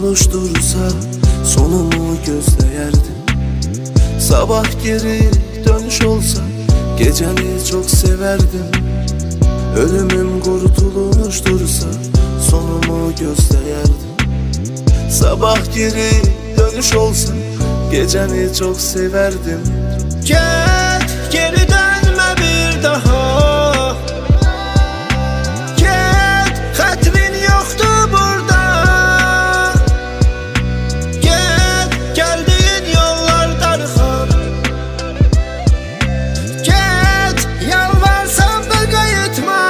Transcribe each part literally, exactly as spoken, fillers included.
qurtuluşdursa sonumu gözləyərdim. Sabah geri dönüş olsa gecəni çox sevərdim. Ölümüm qurtuluşdursa sonumu gözləyərdim. Sabah geri dönüş olsa gecəni çox sevərdim. Get, geri dönmə bir daha. Get, xətrin yoxdur burada. Get, gəldiyin yollar darxan. Get, yalvarsam da qayıtma.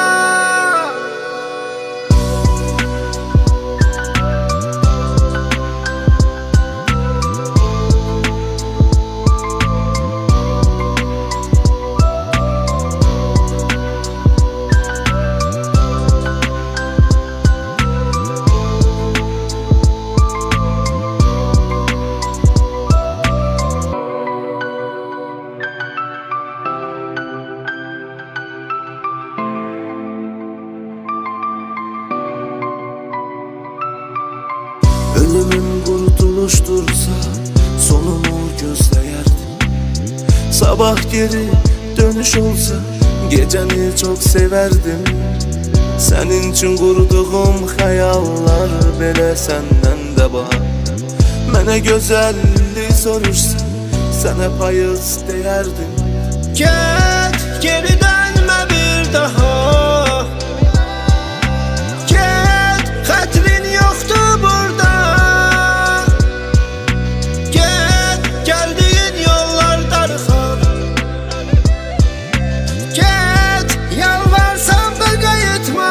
Ölümüm qurtuluşdursa sonumu gözləyərdim. Sabah geri dönüş olsa gecəni çox sevərdim. Sənin üçün qurduğum xəyallar belə səndən də var. Mənə gözəllik soruşsa sənə payız deyərdim. Get, geri dönmə bir daha. Get, xətrin yoxdur burada. Get, gəldiyin yollar darxan. Get, yalvarsam da qayıtma.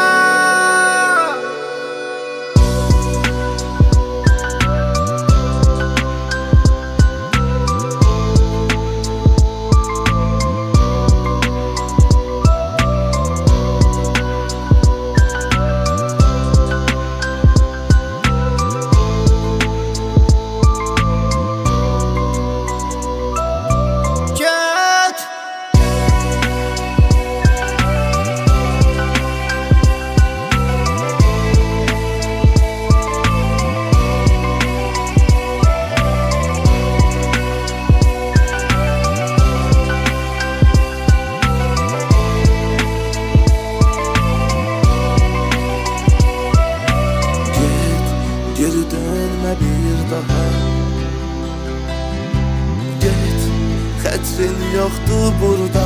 Geri dönmə bir daha. Get, xətrin yoxdur burada.